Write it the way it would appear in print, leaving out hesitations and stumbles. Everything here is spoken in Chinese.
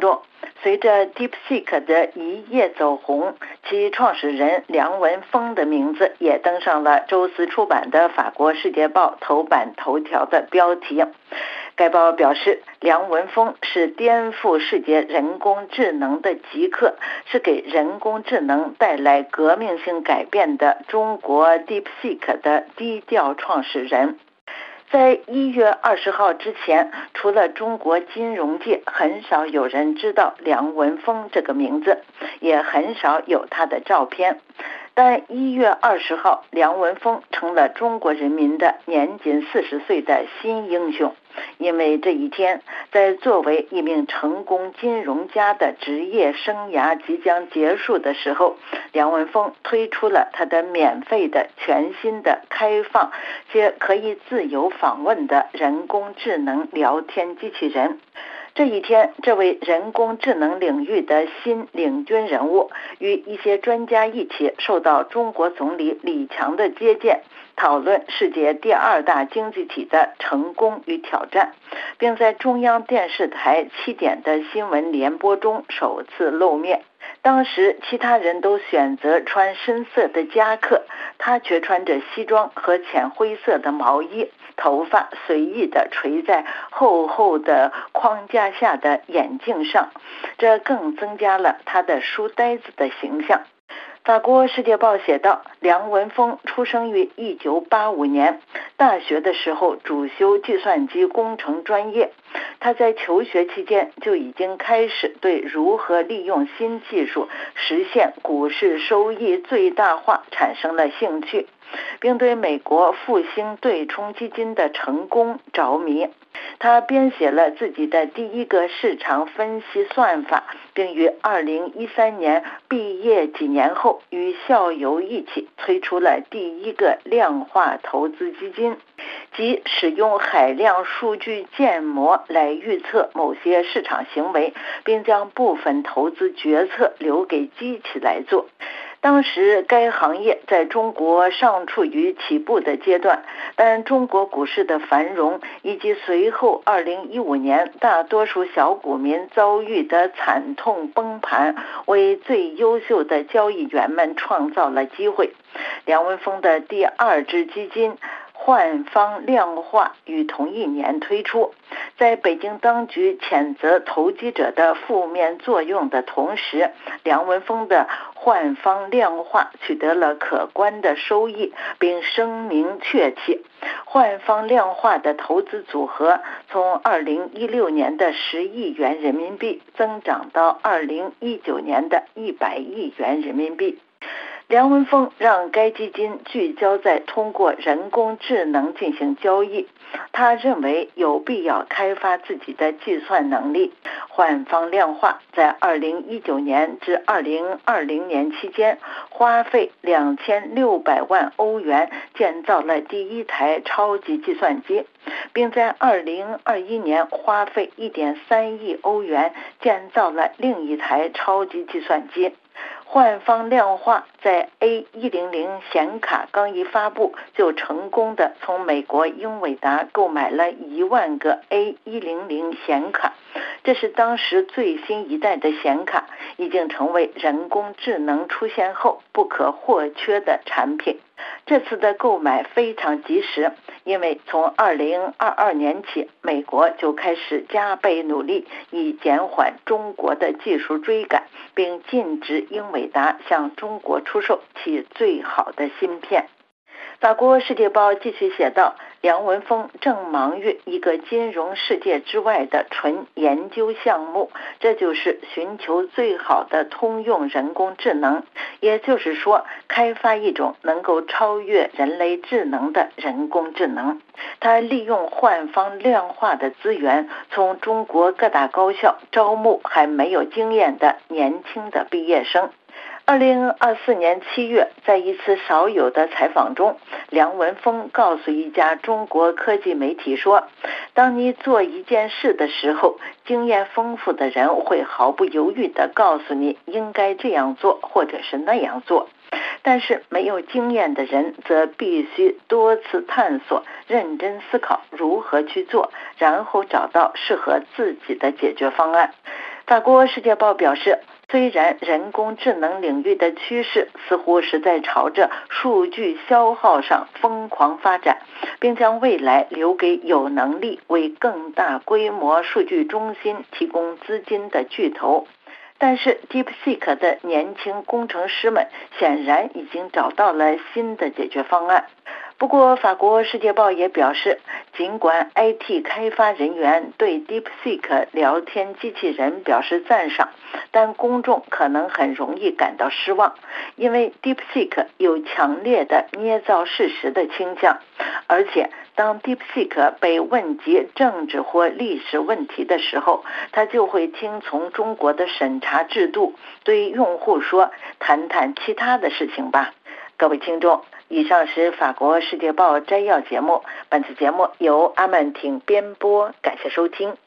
中，随着 DeepSeek 的一夜走红，其创始人梁文峰的名字也登上了周四出版的法国《世界报》头版头条的标题。该报表示，梁文峰是颠覆世界人工智能的极客，是给人工智能带来革命性改变的中国 DeepSeek 的低调创始人。在1月20号之前，除了中国金融界，很少有人知道梁文峰这个名字，也很少有他的照片。但1月20号，梁文峰成了中国人民的年仅40岁的新英雄。因为这一天，在作为一名成功金融家的职业生涯即将结束的时候，梁文峰推出了他的免费的、全新的、开放且可以自由访问的人工智能聊天机器人。这一天，这位人工智能领域的新领军人物与一些专家一起受到中国总理李强的接见，讨论世界第2大经济体的成功与挑战，并在中央电视台7点的新闻联播中首次露面。当时其他人都选择穿深色的夹克，他却穿着西装和浅灰色的毛衣，头发随意地垂在厚厚的框架下的眼镜上，这更增加了他的书呆子的形象。法国《世界报》写道，梁文峰出生于1985年，大学的时候主修计算机工程专业。他在求学期间就已经开始对如何利用新技术实现股市收益最大化产生了兴趣，并对美国复兴对冲基金的成功着迷。他编写了自己的第一个市场分析算法，并于2013年毕业几年后与校友一起推出了第一个量化投资基金，即使用海量数据建模来预测某些市场行为，并将部分投资决策留给机器来做。当时该行业在中国尚处于起步的阶段，但中国股市的繁荣以及随后2015年大多数小股民遭遇的惨痛崩盘，为最优秀的交易员们创造了机会。梁文峰的第2支基金换方量化于同一年推出，在北京当局谴责投机者的负面作用的同时，梁文峰的换方量化取得了可观的收益，并声名鹊起。换方量化的投资组合从2016年的10亿元人民币增长到2019年的100亿元人民币。梁文峰让该基金聚焦在通过人工智能进行交易，他认为有必要开发自己的计算能力。换方量化在2019年至2020年期间花费2600万欧元建造了第1台超级计算机，并在2021年花费1.3亿欧元建造了另一台超级计算机。换方量化在 A100 显卡刚一发布，就成功的从美国英伟达购买了1万个 A100 显卡，这是当时最新一代的显卡，已经成为人工智能出现后不可或缺的产品。这次的购买非常及时，因为从2022年起，美国就开始加倍努力以减缓中国的技术追赶，并禁止英伟达向中国出售其最好的芯片。法国《世界报》继续写道，梁文峰正忙于一个金融世界之外的纯研究项目，这就是寻求最好的通用人工智能，也就是说，开发一种能够超越人类智能的人工智能。他利用换方量化的资源，从中国各大高校招募还没有经验的年轻的毕业生。2024年7月，在一次少有的采访中，梁文峰告诉一家中国科技媒体说，当你做一件事的时候，经验丰富的人会毫不犹豫地告诉你应该这样做或者是那样做，但是没有经验的人则必须多次探索，认真思考如何去做，然后找到适合自己的解决方案。法法国《世界报》表示，虽然人工智能领域的趋势似乎是在朝着数据消耗上疯狂发展，并将未来留给有能力为更大规模数据中心提供资金的巨头，但是 DeepSeek 的年轻工程师们显然已经找到了新的解决方案。不过，法国《世界报》也表示，尽管 IT 开发人员对 DeepSeek 聊天机器人表示赞赏，但公众可能很容易感到失望，因为 DeepSeek 有强烈的捏造事实的倾向，而且当 DeepSeek 被问及政治或历史问题的时候，他就会听从中国的审查制度，对用户说：“谈谈其他的事情吧。”各位听众，以上是法国《世界报》摘要节目，本次节目由阿曼婷编播，感谢收听。